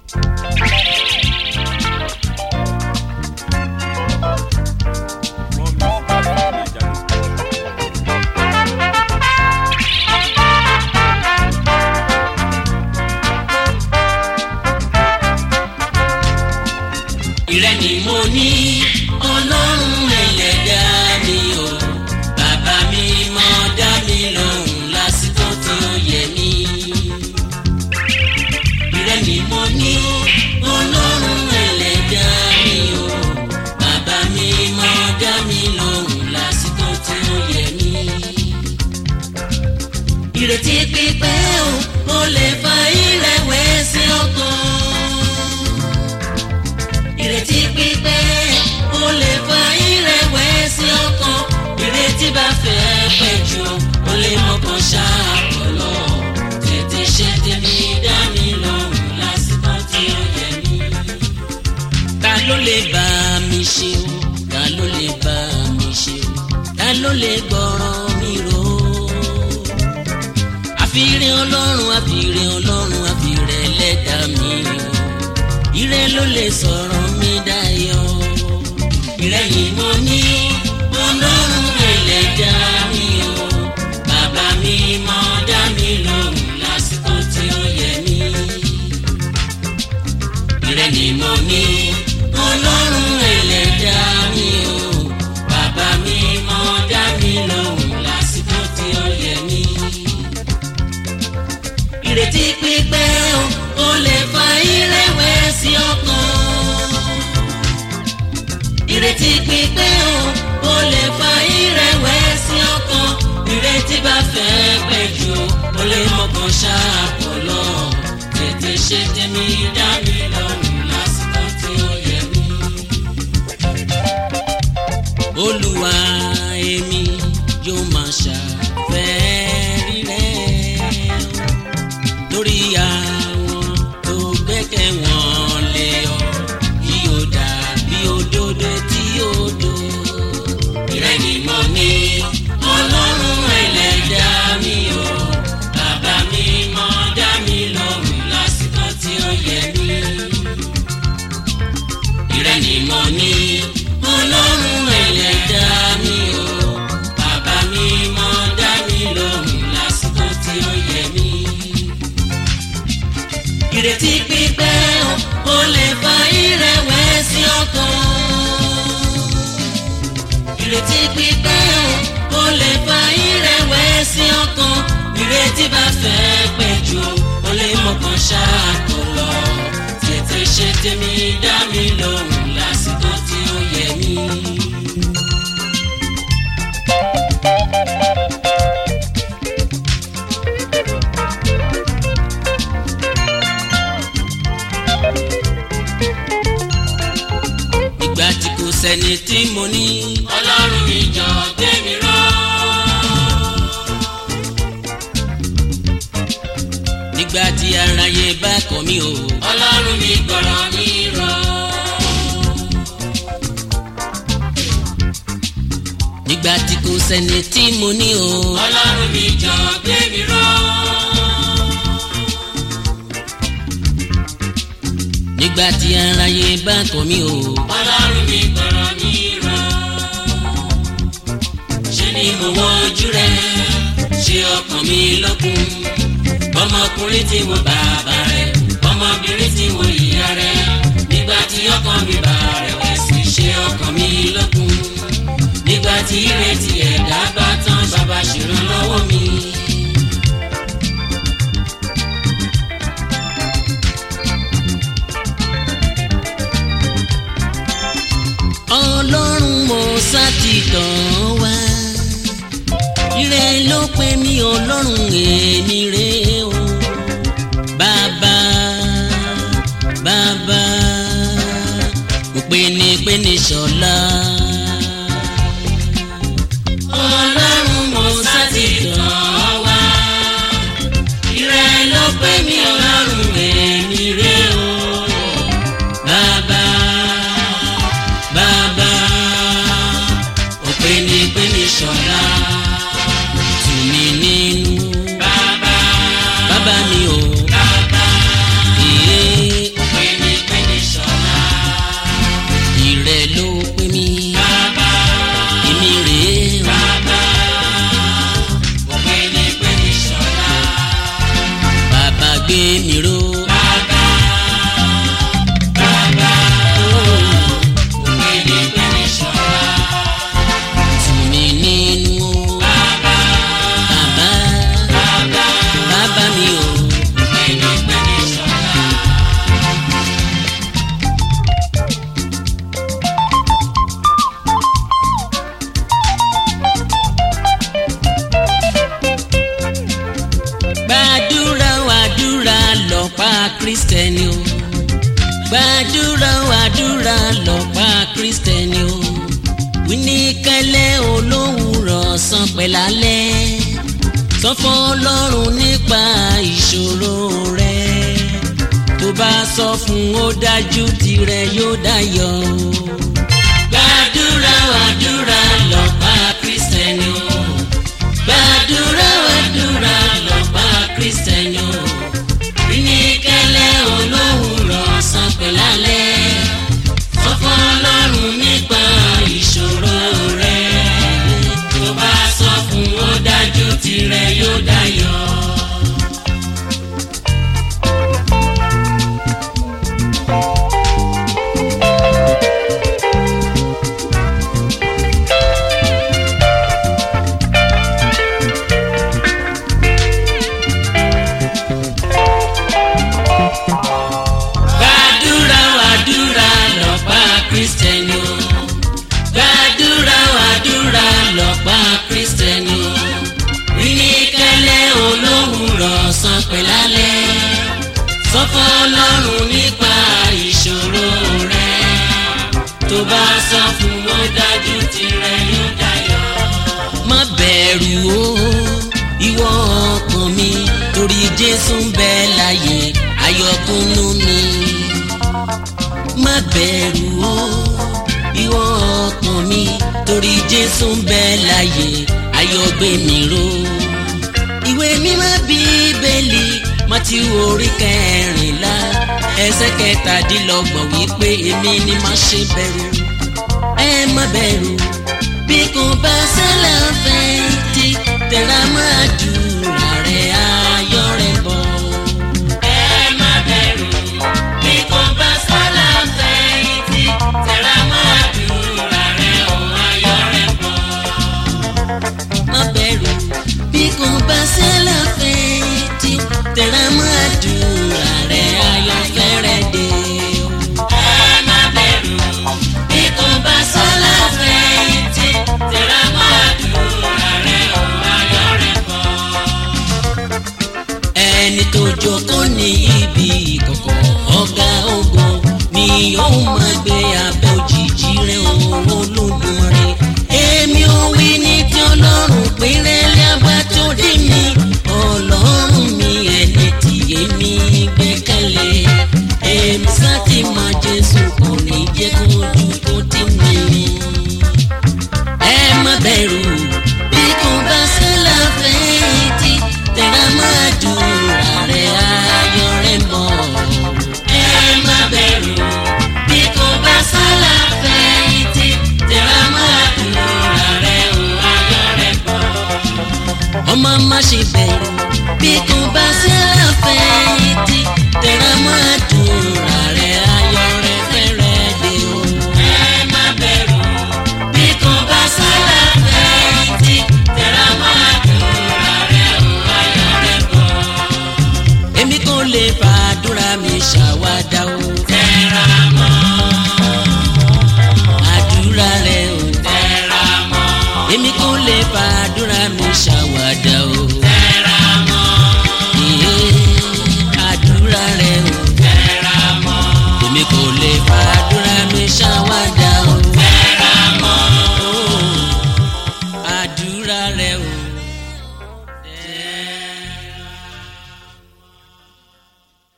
Ìrẹ́ ni mo ní Ọlọ́run ẹlẹ́dà mi o, bàbá mi mọ̀ dá mi lóhùn lásìkò tí ó yẹ mí. Ìrẹ́ ni mo ní Ọlọ́run ẹlẹ́dà mi o, bàbá mi mọ̀ dá mi lóhùn lásìkò tí ó yẹ mí. Ìrètí pípẹ́ o lè fa ìrẹ̀wẹ̀sì ọkàn. Ìrètí pípẹ́ ó lè fa ìrẹ̀wẹ̀sì ọkàn. Ìrètí bá fẹ́ pẹ́ jù ó lè mọ̀kàn ṣàkólọ́. Tètè ṣe tèmi dá mi lóhùn lásìkò tí ó yẹ mí. Ta ló lè bá mi ṣe o? Ta ló lè bá mi ṣe o? Ta ló lè gbọ́ràn mi rò? Àfìrè Ọlọ́run, àfìrè Ọlọ́run, àfìrè Ẹlẹ́dà mi o. Ìrẹ́ ló lè sọ̀rọ̀ mi dayọ̀. Ìrẹ́ yìí mo ní Ọlọ́run ẹlẹ́dà mi o, bàbá mi mọ̀ dá mi lóhùn lásìkò tí ó yẹ mí. Ìrẹ́ ni mo ní Ọlọ́run ẹlẹ́dà mi o, bàbá mi mọ̀ dá mi lóhùn lásìkò tí ó yẹ mí. Ìrètí pípẹ́ ó lè fa ìrẹ̀wẹ̀sì ọkàn. Ìrètí pípẹ́ ó lè fa ìrẹ̀wẹ̀sì ọkàn. Ìrètí bá fẹ́ pẹ́ jù ó lè mọ̀kàn ṣàkólọ́. Tètè ṣe tèmi dá mi lóhùn lásìkò tí ó yẹ mí. Olúwa èmi yóò máa ṣàfẹ́rí rẹ̀ lórí àwọn tó gbẹ́kẹ̀ wọ́n lé ọ, kí ó dàbí òdodo tí ó dò. Ìrẹ́ ni mo ní Ọlọ́run ẹlẹ́dà mi o, bàbá mi mọ̀ dá mi lóhùn lásìkò tí ó yẹ mí. Ìrẹ́ ni mo ní Ọlọ́run ẹlẹ́dà mi o, bàbá mi mọ̀ dá mi lóhùn lásìkò tí ó yẹ mí. Ìrètí pípẹ́ ó lè fa ìrẹ̀wẹ̀sì ọkàn. Ìrètí pípẹ́ ó lè fa ìrẹ̀wẹ̀sì ọkàn. Ìrètí bá fẹ́ pẹ́ jù ó lè mọ̀kàn ṣàkólọ́. Tètè ṣe tèmi dá mi lóhùn lásìkò tí ó yẹ mí. Ìgbà tí kò sẹ́ni tí mo ní Ọlọ́run mi jọ gbé mi ró. Nígbà tí aráyé bá kọ̀ mí o, Ọlọ́run mi gbọ́rọ̀ mi ró. Nígbà tí kò sẹ́ni tí mo ní o, Ọlọ́run mi jọ gbé mi ró. Nígbà tí aráyé bá kọ̀ mí o, Ọlọ́run mi gbọ́rọ̀ mi ró. Ṣé ni mo wọ ojú rẹ, ṣe ọkàn mi lọ́kùn. Ọmọkùnrin tí wo bàbá rẹ̀, ọmọbìnrin tí wo ìyá rẹ̀. Nígbà tí ọkàn mi bá rẹ̀wẹ̀sì, ṣe ọkàn mi lọ́kùn. Nígbà tí ìrètí ẹ̀dá bá tán, bàbá ṣèrànlọ́wọ́ mi. Ọlọ́run mo sá ti tàn wá. Ire ló pè mí Ọlọ́run èmi rè o. Bàbá bàbá mo pè ní ṣọlá. Ọlọ́run mo sá ti tàn wá. Ire ló pè mí Ọlọ́run èmi rè o. Bàbá bàbá mo pè ní ṣọlá. Tù mí nínú bàbá mi o. Bàbá ìyè mo pè Kristẹni o. Gbàdúrà àdúrà lọ́pá Kristẹni o. Wí ní kẹ́lẹ́ olówùrọ̀ ọ̀sán pẹ̀lálẹ́. Sọ fún Ọlọ́run nípa ìṣòro rẹ. Tó bá sọ fún ó dájú tirẹ̀ yóò dayọ̀ o. Gbàdúrà àdúrà lọ́pá Kristẹni o. Gbàdúrà àdúrà lọ́pá Kristẹni o. Wí ní kẹ́lẹ́ olówùrọ̀ ọ̀sán pẹ̀lálẹ́. Sọ fún Ọlọ́run nípa ìṣòro rẹ. Tó bá sọ fún ó dájú tirẹ̀ yóò dayọ̀. Kristẹni o. Gbàdúrà àdúrà lọ́pá Kristẹni o. Wí ní kẹ́lẹ́ olówùrọ̀ ọ̀sán pẹ̀lálẹ́. Sọ fún Ọlọ́run nípa ìṣòro rẹ. Tó bá sọ fún ó dájú tirẹ̀ yóò dayọ̀. Má bẹ̀rù o ìwọ ọkàn mi, torí Jésù ń bẹ láyé ayọ̀kúnnú mi. Má bẹ̀rù o ìwọ ọkàn mi, torí Jésù ń bẹ láyé ayọ̀ gbé mi ró. Ìwé mímọ́ Bíbélì Mátíù orí 14 ẹsẹ̀ 17 wípé èmi ni má ṣe bẹ̀rù. Ẹ má bẹ̀rù bí kò bá ṣàlàfẹ̀yìntì, tẹra mọ́ àdúrà rẹ ayọ̀ rẹ bọ̀. Ẹ má bẹ̀rù bí kò bá ṣàlàfẹ̀yìntì, tẹra mọ́ àdúrà rẹ ayọ̀ rẹ bọ̀. Má bẹ̀rù bí kò bá ṣàlàfẹ̀yìntì, tẹra mọ́ àdúrà rẹ ayọ̀ fẹ́rẹ̀ dé. Ẹ má bẹ̀rù bí kò bá ṣàlàfẹ̀yìntì, tẹra mọ́ àdúrà rẹ ayọ̀ rẹ bọ̀. Ẹni tó jókòó ní ibi ìkọ̀kọ̀ ọ̀gá ògo ni yóò máa gbé abẹ́ òjìji rẹ̀ Olódùmarè. Èmi ò wí ní tí Ọlọ́run péré lábá tó dé mi. Ọlọ́run mi ẹni tí èmi gbẹ́kẹ̀lé. Èmi sá ti mọ Jésù kò ní jẹ́ kójú kó tì mí. Ẹ má bẹ̀rù bí kò bá ṣàlàfẹ̀yìntì, tẹra mọ́ àdúrà rẹ ayọ̀ rẹ bọ̀. Ẹ má bẹ̀rù bí kò bá ṣàlàfẹ̀yìntì, tẹra mọ́ àdúrà rẹ ayọ̀ rẹ bọ̀. Ọmọ má ṣe bẹ̀rù bí kò bá ṣàlàfẹ̀yìntì, tẹra mọ́ àdúrà rẹ ayọ̀ rẹ fẹ́rẹ̀ dé o. Ẹ má bẹ̀rù bí kò bá ṣàlàfẹ̀yìntì, tẹra mọ́ àdúrà rẹ ayọ̀ rẹ bọ̀. Èmi kò lè fàdúrà mi ṣàwádà o.